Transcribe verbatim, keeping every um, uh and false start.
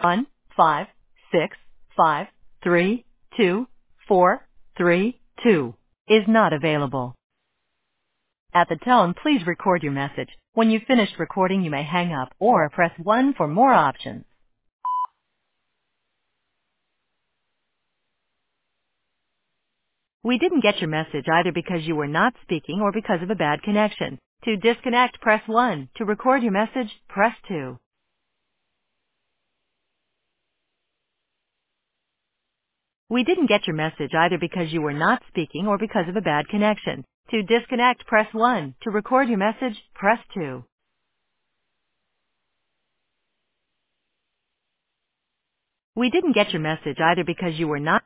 one five six five three two four three two is not available. At the tone, please record your message. When you've finished recording, you may hang up or press one for more options. We didn't get your message either because you were not speaking or because of a bad connection. To disconnect, press one. To record your message, press two. We didn't get your message either because you were not speaking or because of a bad connection. To disconnect, press one. To record your message, press two. We didn't get your message either because you were not